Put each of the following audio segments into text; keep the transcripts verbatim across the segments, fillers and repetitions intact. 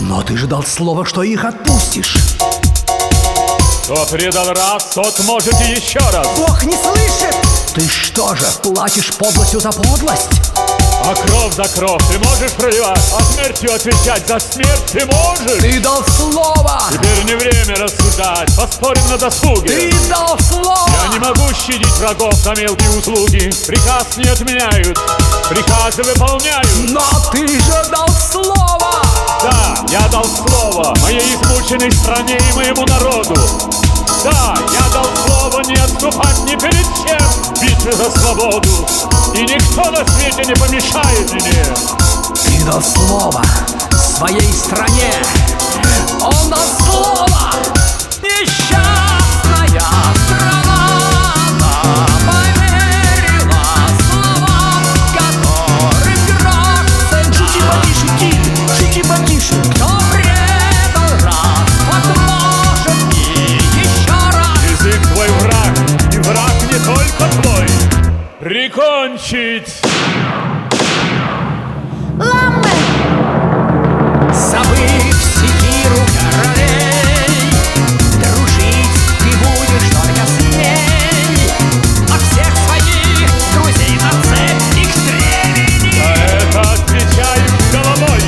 Но ты же дал слово, что их отпустишь. Кто предал раз, тот может и еще раз. Бог не слышит! Ты что же, платишь подлостью за подлость? А кровь за кровь ты можешь проливать, а смертью отвечать за смерть ты можешь. Ты дал слово! Теперь не время рассуждать, поспорим на досуге. Ты дал слово! Я не могу щадить врагов за мелкие услуги. Приказ не отменяют, приказы выполняют. Но ты же дал слово! Да, я дал слово моей измученной стране и моему народу. Да, я дал слово не отступать ни перед чем в битве за свободу. И никто на свете не помешает мне. Ты дал слово своей стране. Он дал слово. Несчастная страна поверила словам, которым грозен. Шути потише, Кит, шути потише. Кто предал раз, возможен и еще раз. Язык твой враг, и враг не только твой. Прикончить! Ламме! Забыв секиру королей, дружить ты будешь только с ней. От всех своих друзей на цепь их стремени. За это отвечаю головой.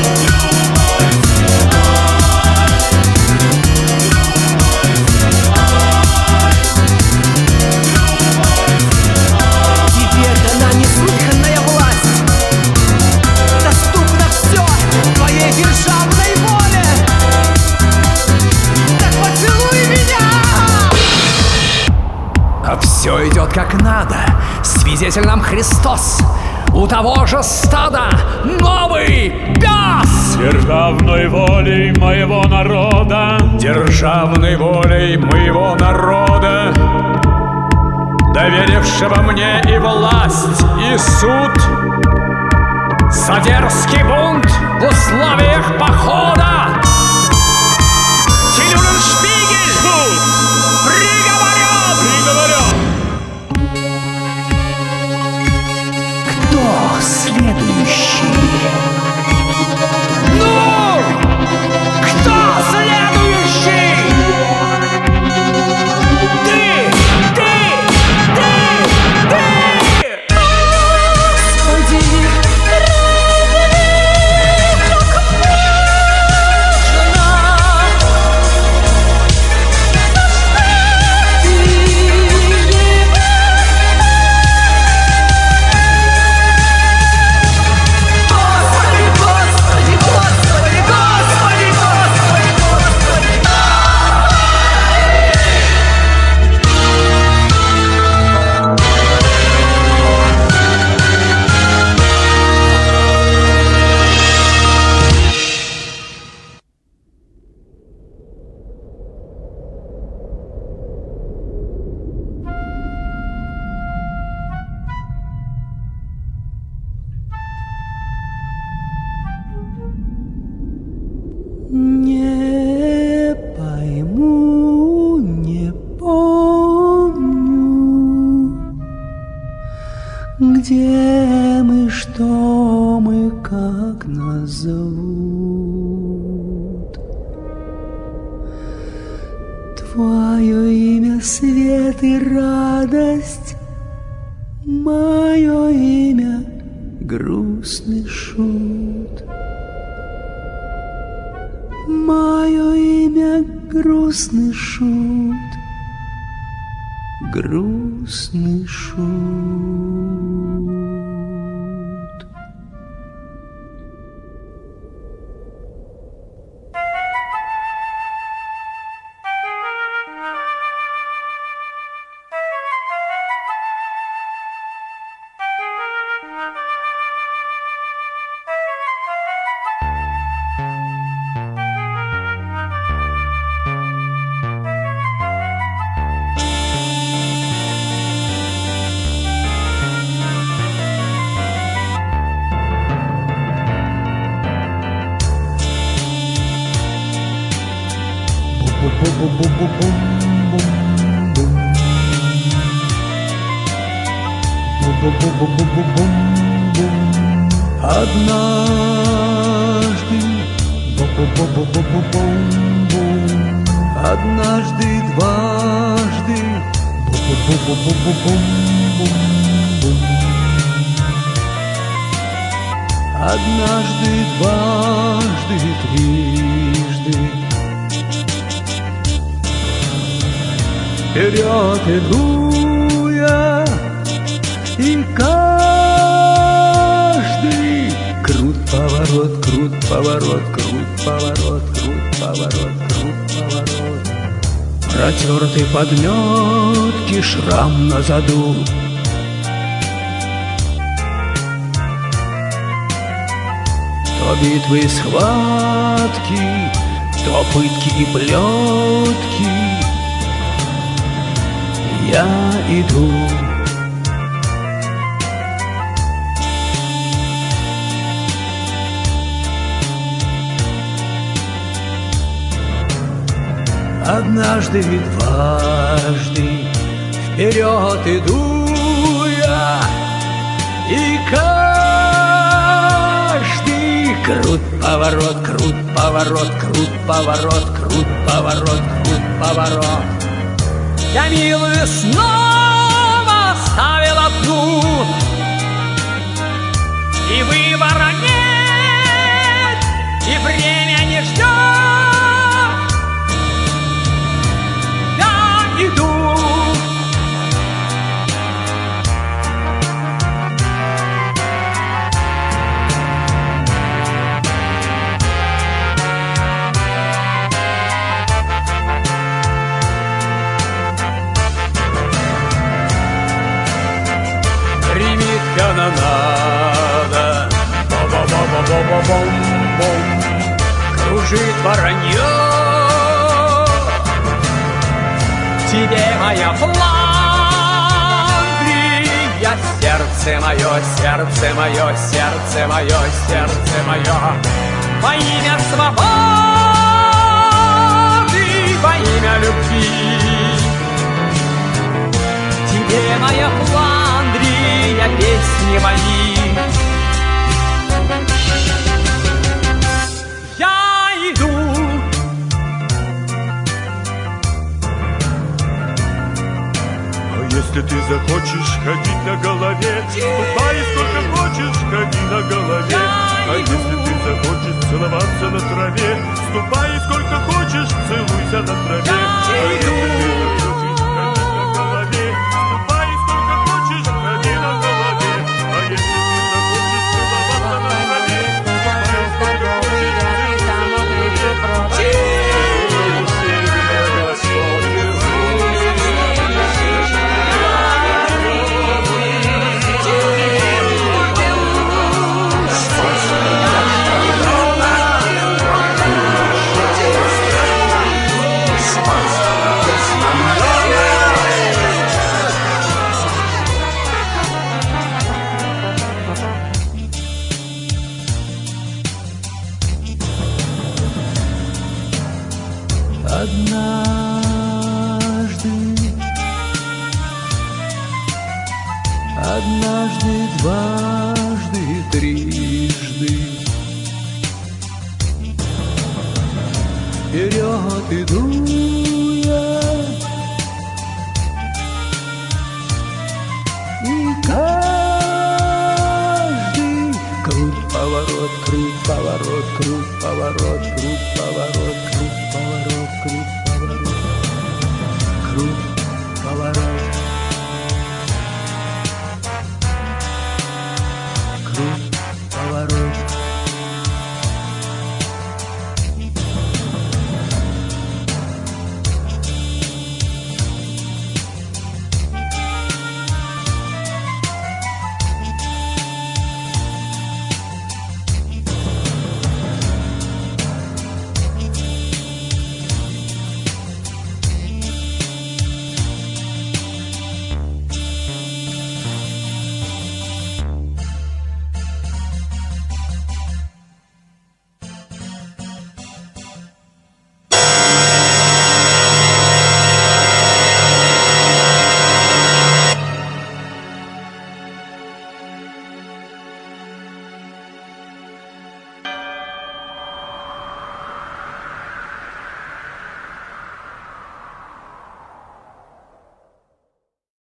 Тебе дана неслыханная власть. Доступно все твоей державной воле. Так поцелуй меня. А все идет как надо. Свидетель нам Христос. У того же стада новый пес. Державной волей моего народа, Державной волей моего народа, доверившего мне и власть, и суд, За дерзкий бунт в условиях похода Тилюреншпигель суд приговорен. приговорен. Кто следующий? Ну! Кто следующий? Ты! Ты! Ты! Ты! Господи, Не пойму, не помню, где мы, что мы, как нас зовут. Твое имя свет и радость, мое имя грустный шут. Мое имя грустный шут, грустный шут. Однажды в Бу-бу-бу-бу-бум-бум. Однажды, дважды. Бу-бу-бу-бу-бум-бум-бум. Однажды, дважды, трижды. Вперед иду я, и каждый крут, поворот, крут, поворот, крут, поворот, крут, поворот, крут, поворот. Протертый подметки шрам на заду. То битвы и схватки, то пытки и плетки. Я иду. Однажды и дважды вперед иду я, и каждый крут, поворот, крут, поворот, крут, поворот, крут, поворот, крут, поворот. Я милую снова оставил одну, и выбора нет, и время не ждет. Я иду. Канонада, бом-бом-бом-бом-бом, кружит воронье. Тебе моя Фландрия, Сердце мое, сердце мое, сердце мое, сердце мое, во имя свободы, во имя любви. тебе моя Фландрия, песни мои. Я иду. А если ты захочешь ходить на голове, ступай сколько хочешь, ходи на голове. А если ты захочешь целоваться на траве, ступай сколько хочешь, целуйся на траве. А если ты захочешь ходить на голове, ступай сколько хочешь, ходи на голове. А если ты захочешь целоваться на траве, ступай сколько хочешь, целуйся на траве. Однажды, однажды, дважды, трижды. Вперед иду я, и каждый крут, поворот, крут, поворот, крут, поворот, крут, поворот.